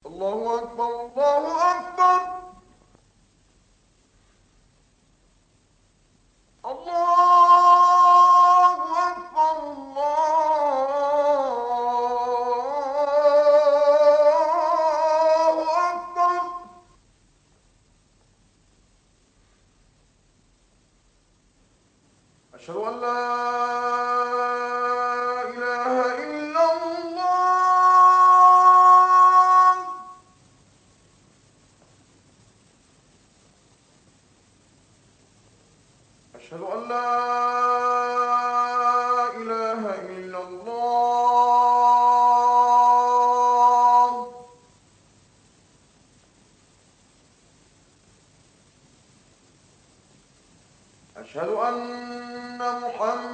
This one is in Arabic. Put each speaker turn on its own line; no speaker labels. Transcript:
الله أكبر الله أكبر. الله أكبر الله أكبر. أشهد أن لا إله إلا الله. أشهد أن لا إله إلا الله. أشهد أن محمدا